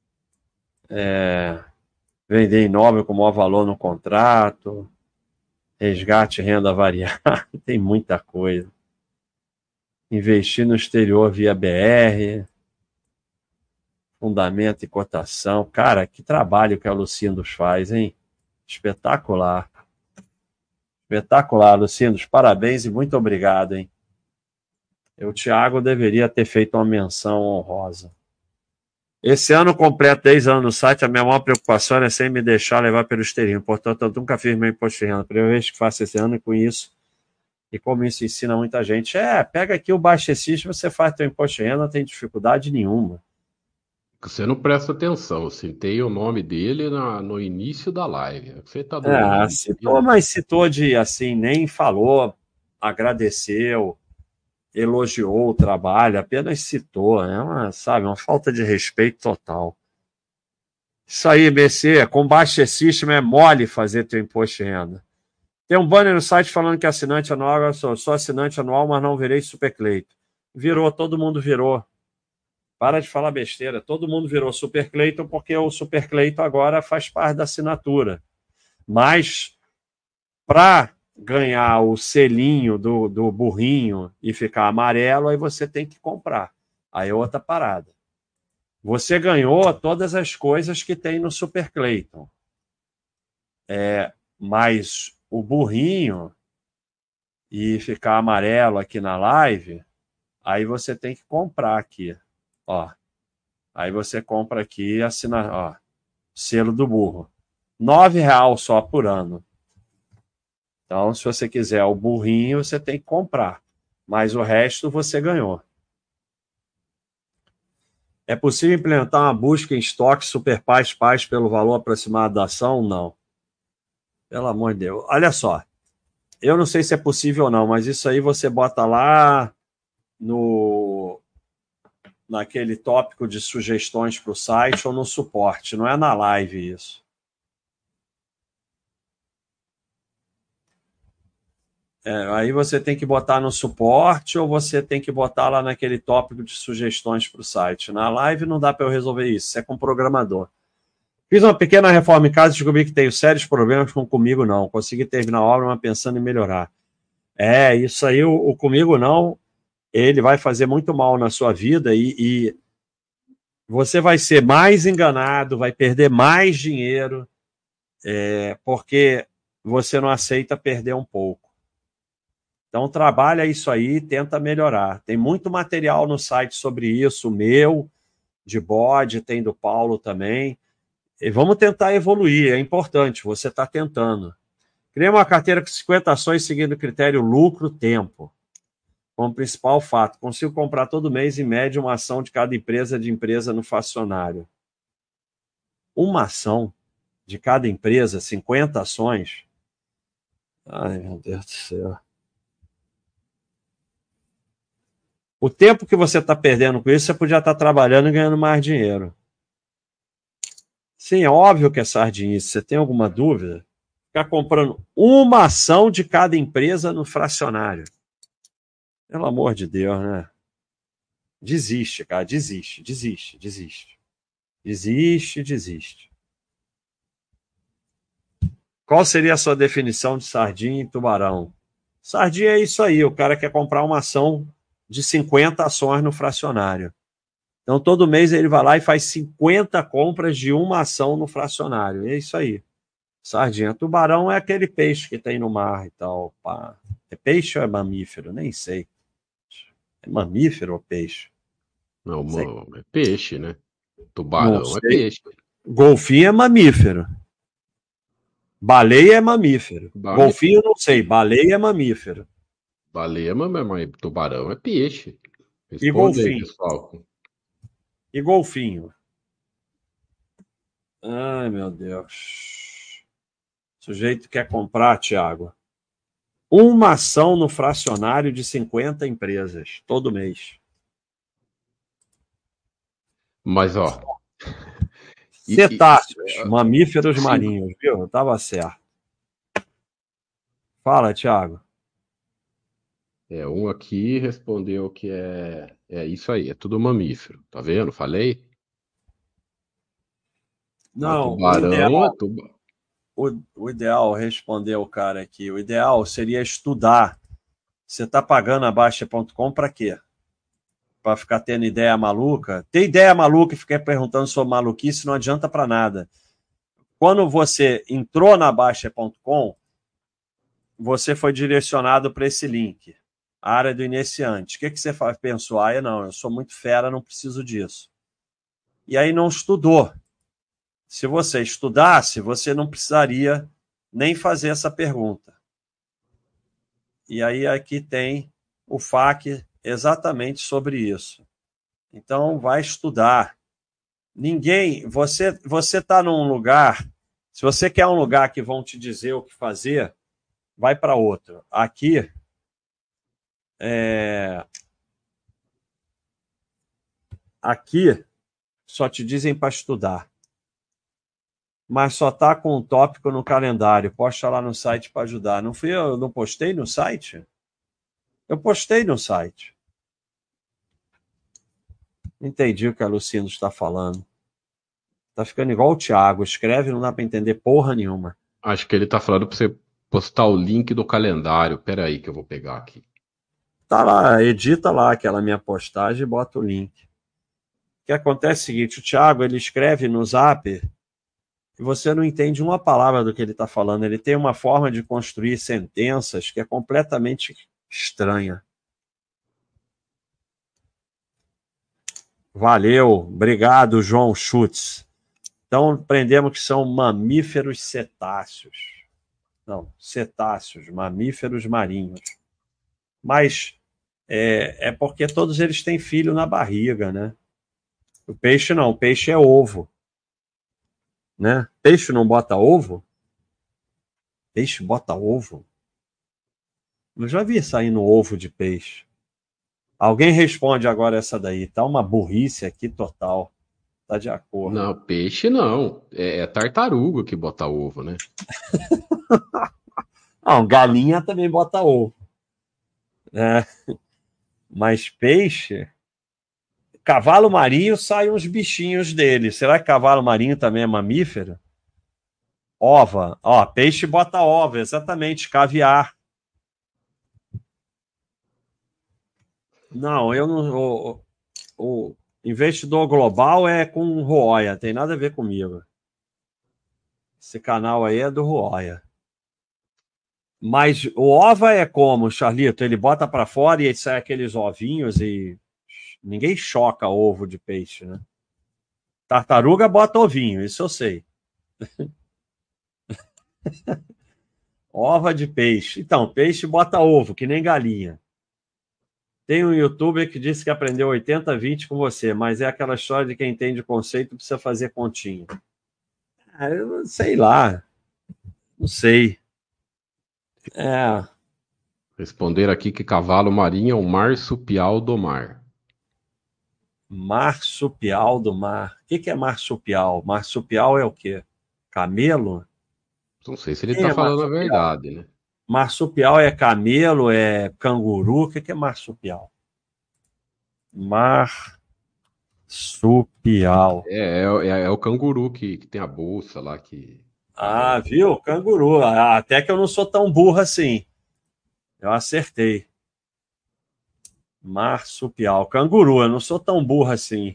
[SPEAKER 2] É... Vender imóvel com maior valor no contrato. Resgate renda variável. Tem muita coisa. Investir no exterior via B R. Fundamento e cotação. Cara, que trabalho que a Lucindos faz, hein? Espetacular. Espetacular, Lucindos. Parabéns e muito obrigado, hein? O Thiago deveria ter feito uma menção honrosa. Esse ano completo dez anos no site, a minha maior preocupação é sem me deixar levar pelo exterior. Portanto, eu nunca fiz meu imposto de renda. Primeira vez que faço esse ano e com isso, e como isso ensina muita gente, é, pega aqui o Baixa System, você faz teu imposto de renda, não tem dificuldade nenhuma.
[SPEAKER 1] Você não presta atenção, eu citei o nome dele na, no início da live. Você tá
[SPEAKER 2] É,
[SPEAKER 1] dormindo.
[SPEAKER 2] citou, mas citou de, assim, nem falou, agradeceu, elogiou o trabalho, apenas citou, é uma, sabe, uma falta de respeito total. Isso aí, B C, com Baixa System é mole fazer teu imposto de renda. Tem um banner no site falando que assinante anual, eu sou, sou assinante anual, mas não virei Supercleito. Virou, todo mundo virou. Para de falar besteira, todo mundo virou Supercleito porque o Supercleito agora faz parte da assinatura. Mas, para ganhar o selinho do, do burrinho e ficar amarelo, aí você tem que comprar. Aí é outra parada. Você ganhou todas as coisas que tem no Super Clayton. É, mas o burrinho e ficar amarelo aqui na live, aí você tem que comprar aqui. Ó. Aí você compra aqui e assina, ó, selo do burro. nove reais só por ano. Então, se você quiser o burrinho, você tem que comprar. Mas o resto você ganhou. É possível implementar uma busca em estoque Super Paz Paz pelo valor aproximado da ação? Não. Pelo amor de Deus. Olha só. Eu não sei se é possível ou não, mas isso aí você bota lá no naquele tópico de sugestões para o site ou no suporte. Não é na live isso. É, aí você tem que botar no suporte ou você tem que botar lá naquele tópico de sugestões para o site. Na live não dá para eu resolver isso, isso é com o programador. Fiz uma pequena reforma em casa e descobri que tenho sérios problemas com Comigo Não. Consegui terminar a obra, mas pensando em melhorar. É, isso aí, o, o Comigo Não, ele vai fazer muito mal na sua vida e, e você vai ser mais enganado, vai perder mais dinheiro, é, porque você não aceita perder um pouco. Então, trabalha isso aí, tenta melhorar. Tem muito material no site sobre isso, meu, de bode, tem do Paulo também. E vamos tentar evoluir, é importante, você está tentando. Criei uma carteira com cinquenta ações seguindo o critério lucro-tempo. Como principal fato, consigo comprar todo mês, em média, uma ação de cada empresa de empresa no fracionário. Uma ação de cada empresa, cinquenta ações? Ai, meu Deus do céu. O tempo que você está perdendo com isso, você podia estar trabalhando e ganhando mais dinheiro. Sim, é óbvio que é sardinice. Você tem alguma dúvida? Ficar comprando uma ação de cada empresa no fracionário. Pelo amor de Deus, né? Desiste, cara. Desiste, desiste, desiste. Desiste, desiste. Qual seria a sua definição de sardinha e tubarão? Sardinha é isso aí. O cara quer comprar uma ação de cinquenta ações no fracionário. Então, todo mês ele vai lá e faz cinquenta compras de uma ação no fracionário. É isso aí. Sardinha. Tubarão é aquele peixe que tem no mar e tal. Pá. É peixe ou é mamífero? Nem sei. É mamífero ou peixe?
[SPEAKER 1] Não,
[SPEAKER 2] Sei.
[SPEAKER 1] mano, é peixe, né?
[SPEAKER 2] Não
[SPEAKER 1] Tubarão é
[SPEAKER 2] sei.
[SPEAKER 1] peixe.
[SPEAKER 2] Golfinho é mamífero. Baleia é mamífero.
[SPEAKER 1] Bale...
[SPEAKER 2] Golfinho não sei. Baleia é mamífero.
[SPEAKER 1] Baleia, mas, mas tubarão é peixe.
[SPEAKER 2] E
[SPEAKER 1] Responde aí,
[SPEAKER 2] golfinho?
[SPEAKER 1] pessoal.
[SPEAKER 2] E golfinho? Ai, meu Deus. O sujeito quer comprar, Thiago, uma ação no fracionário de cinquenta empresas, todo mês.
[SPEAKER 1] Mas, ó. E, e,
[SPEAKER 2] Cetáceos, mamíferos
[SPEAKER 1] sim,
[SPEAKER 2] marinhos, viu? Eu tava certo. Fala, Thiago.
[SPEAKER 1] é, um aqui respondeu que é, é isso aí, é tudo mamífero. Tá vendo? Falei? Mas
[SPEAKER 2] Não, o
[SPEAKER 1] tubarão é
[SPEAKER 2] ideal,
[SPEAKER 1] tubarão.
[SPEAKER 2] o, o ideal, respondeu o cara aqui, o ideal seria estudar. Você está pagando a Baixa ponto com para quê? Para ficar tendo ideia maluca? Ter ideia maluca e ficar perguntando sobre maluquice não adianta para nada. Quando você entrou na Baixa ponto com, você foi direcionado para esse link, a área do iniciante. O que, que você faz? Pensou, ah, não, eu sou muito fera, não preciso disso. E aí não estudou. Se você estudasse, você não precisaria nem fazer essa pergunta. E aí aqui tem o F A Q exatamente sobre isso. Então, vai estudar. Ninguém, você você está num lugar, se você quer um lugar que vão te dizer o que fazer, vai para outro. Aqui, é, aqui só te dizem para estudar. Mas só tá com um tópico no calendário. Posta lá no site para ajudar. Não fui eu, não postei no site? Eu postei no site. Entendi o que a Lucindo está falando. Tá ficando igual o Thiago. Escreve, não dá para entender porra nenhuma.
[SPEAKER 1] Acho que ele tá falando pra você postar o link do calendário. Pera aí que eu vou pegar aqui.
[SPEAKER 2] Tá lá, edita lá aquela minha postagem e bota o link. O que acontece é o seguinte, o Thiago, ele escreve no Zap e você não entende uma palavra do que ele está falando. Ele tem uma forma de construir sentenças que é completamente estranha. Valeu, obrigado, João Schutz. Então, aprendemos que são mamíferos cetáceos. Não, cetáceos, mamíferos marinhos. Mas é, é porque todos eles têm filho na barriga, né? O peixe não, o peixe é ovo. Né? Peixe não bota ovo? Peixe bota ovo? Eu já vi saindo ovo de peixe. Alguém responde agora essa daí. Tá uma burrice aqui total. Tá de acordo.
[SPEAKER 1] Não, peixe não. É, é tartaruga que bota ovo, né?
[SPEAKER 2] Não, galinha também bota ovo. É. Mas peixe... Cavalo marinho sai uns bichinhos dele. Será que cavalo marinho também é mamífero? Ova. Ó, peixe bota ova, exatamente. Caviar. Não, eu não. O, o investidor global é com o Roya, tem nada a ver comigo. Esse canal aí é do Roya. Mas o ova é como, Charlito? Ele bota para fora e aí sai aqueles ovinhos e ninguém choca ovo de peixe, né? Tartaruga bota ovinho, isso eu sei. Ova de peixe. Então, peixe bota ovo, que nem galinha. Tem um youtuber que disse que aprendeu oitenta vinte com você, mas é aquela história de quem entende o conceito precisa fazer continha. Ah, eu sei lá. Não sei. É.
[SPEAKER 1] Responder aqui que cavalo marinho é o marsupial do mar.
[SPEAKER 2] Marsupial do mar. O que, que é marsupial? Marsupial é o quê? Camelo?
[SPEAKER 1] Não sei se ele
[SPEAKER 2] Quem
[SPEAKER 1] está
[SPEAKER 2] é
[SPEAKER 1] falando a
[SPEAKER 2] marsupial?
[SPEAKER 1] verdade, né?
[SPEAKER 2] Marsupial é camelo, é canguru? O que, que é marsupial? Marsupial.
[SPEAKER 1] É, é, é- é o canguru que, que tem a bolsa lá que
[SPEAKER 2] Ah,
[SPEAKER 1] carrega.
[SPEAKER 2] viu? Canguru. Ah, até que eu não sou tão burro assim. Eu acertei. Marsupial. Canguru, eu não sou tão burro assim.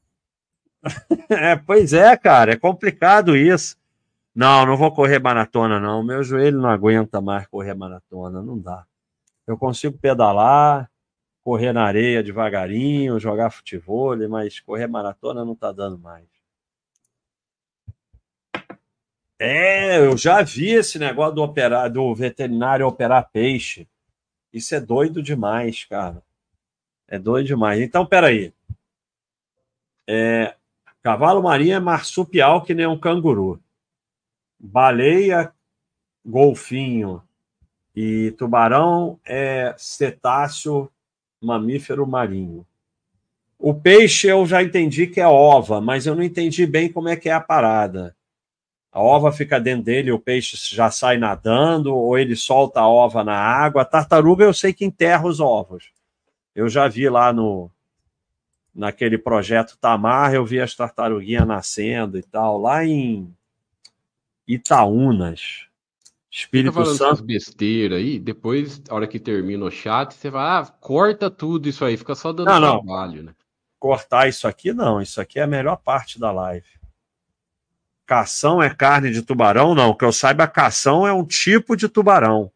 [SPEAKER 2] É, pois é, cara, é complicado isso. Não, não vou correr maratona, não. Meu joelho não aguenta mais correr maratona, não dá. Eu consigo pedalar, correr na areia devagarinho, jogar futebol, mas correr maratona não tá dando mais. É, eu já vi esse negócio do, operar, do veterinário operar peixe. Isso é doido demais, cara. É doido demais. Então, peraí. É, cavalo marinho é marsupial que nem um canguru. Baleia, golfinho e tubarão é cetáceo, mamífero marinho. O peixe eu já entendi que é ova, mas eu não entendi bem como é que é a parada. A ova fica dentro dele, o peixe já sai nadando, ou ele solta a ova na água. A tartaruga eu sei que enterra os ovos. Eu já vi lá no naquele projeto Tamar, eu vi as tartaruguinhas nascendo e tal, lá em Itaúnas,
[SPEAKER 1] Fica
[SPEAKER 2] Espírito
[SPEAKER 1] falando essas
[SPEAKER 2] Santo.
[SPEAKER 1] besteiras aí, depois, a hora que termina o chat, você vai, ah, corta tudo isso aí, fica só dando
[SPEAKER 2] Não, não,
[SPEAKER 1] trabalho, né?
[SPEAKER 2] cortar isso aqui não, isso aqui é a melhor parte da live. Cação é carne de tubarão? Não, que eu saiba, cação é um tipo de tubarão.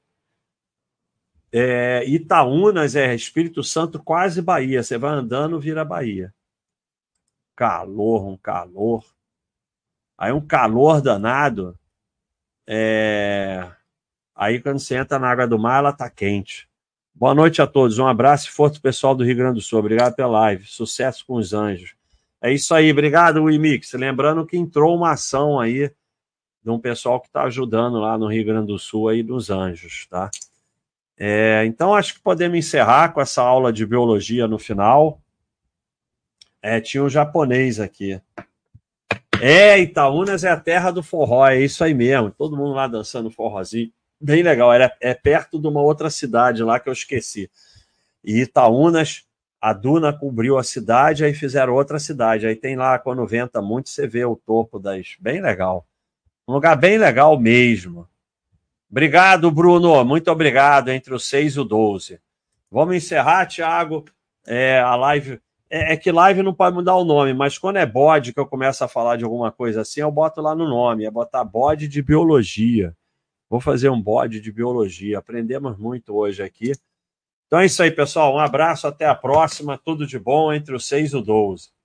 [SPEAKER 2] É, Itaúnas é Espírito Santo, quase Bahia. Você vai andando, vira Bahia. Calor, um calor. Aí um calor danado. É... Aí quando você entra na água do mar, ela tá quente. Boa noite a todos. Um abraço e força pessoal do Rio Grande do Sul. Obrigado pela live. Sucesso com os anjos. É isso aí. Obrigado, Wimix. Lembrando que entrou uma ação aí de um pessoal que está ajudando lá no Rio Grande do Sul aí dos anjos, tá? É, então acho que podemos encerrar com essa aula de biologia no final. É, tinha um japonês aqui. É, Itaúnas é a terra do forró, é isso aí mesmo. Todo mundo lá dançando forrozinho. Bem legal. Era, é perto de uma outra cidade lá que eu esqueci. E Itaúnas, a duna cobriu a cidade, aí fizeram outra cidade. Aí tem lá, quando venta muito, você vê o topo das... Bem legal. Um lugar bem legal mesmo. Obrigado, Bruno. Muito obrigado. Entre o seis e o doze. Vamos encerrar, Thiago. É, a live... É, é que live não pode mudar o nome, mas quando é bode que eu começo a falar de alguma coisa assim, eu boto lá no nome. É botar bode de biologia. Vou fazer um bode de biologia. Aprendemos muito hoje aqui. Então é isso aí, pessoal. Um abraço. Até a próxima. Tudo de bom entre o seis e o doze.